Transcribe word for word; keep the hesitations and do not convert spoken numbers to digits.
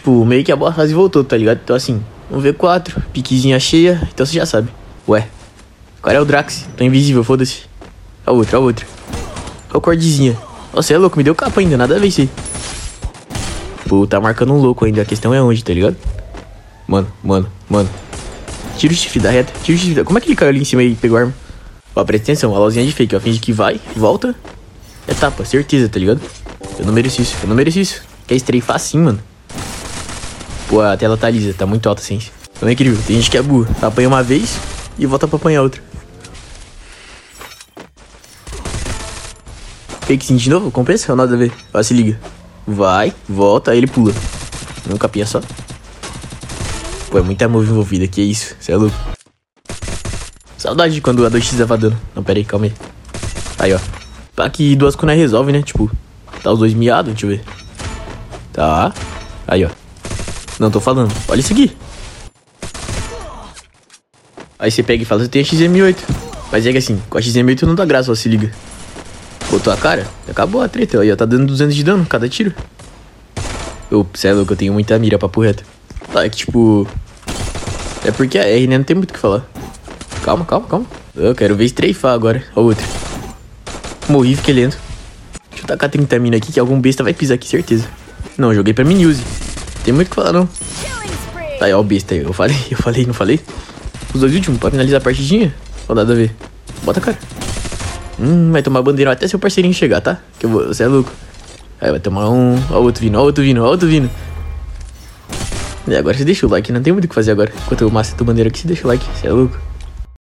tipo, meio que a boa fase voltou, tá ligado? Então assim, um V quatro, piquezinha cheia, então você já sabe. Ué, agora é o Drax, tô invisível, foda-se. A outra, a outra. Olha o cordezinha. Nossa, é louco, me deu capa ainda, nada a ver isso aí. Pô, tá marcando um louco ainda, a questão é onde, tá ligado? Mano, mano, mano. Tira o chifre da reta, tira o chifre da... Como é que ele caiu ali em cima e pegou a arma? Ó, presta atenção, a luzinha de fake, ó. Finge que vai, volta. É tapa, certeza, tá ligado? Eu não mereço isso, eu não mereço isso. Quer stray facinho, mano. Pô, a tela tá lisa, tá muito alta, assim. Não é incrível, tem gente que é burra. Apanha uma vez e volta pra apanhar outra. Fake sim de novo, compensa ou nada a ver? Ó, se liga. Vai, volta, aí ele pula. Não capinha só. Pô, é muita move envolvida, que isso, cê é louco. Saudade de quando a dois x dava dano. Não, pera aí, calma aí. Aí, ó. Tá que duas kunai resolve, né? Tipo, tá os dois miados, deixa eu ver. Tá. Aí, ó. Não tô falando. Olha isso aqui. Aí você pega e fala, você tem a X M oito. Mas é que assim, com a X M oito não dá graça, ó, se liga. Botou a cara, acabou a treta. Aí, ó, tá dando duzentos de dano cada tiro. Ô, cê é louco, eu tenho muita mira, papo reto. Tá, é que tipo... É porque a R, né? Não tem muito o que falar. Calma, calma, calma. Eu quero ver strafar agora. Ó, outro. Morri, fiquei lento. Deixa eu tacar trinta mina aqui, que algum besta vai pisar aqui, certeza. Não, joguei pra mini use. Tem muito o que falar, não. Tá aí, ó, o besta aí. Eu falei, eu falei, não falei? Os dois últimos, pra finalizar a partidinha. Ou nada a ver. Bota a cara. Hum, vai tomar bandeira até seu parceirinho chegar, tá? Que eu vou, você é louco. Aí vai tomar um... Ó o outro vindo, ó o outro vindo, ó o outro vindo. E agora você deixa o like, não tem muito o que fazer agora. Enquanto eu maceto bandeira aqui, você deixa o like, você é louco.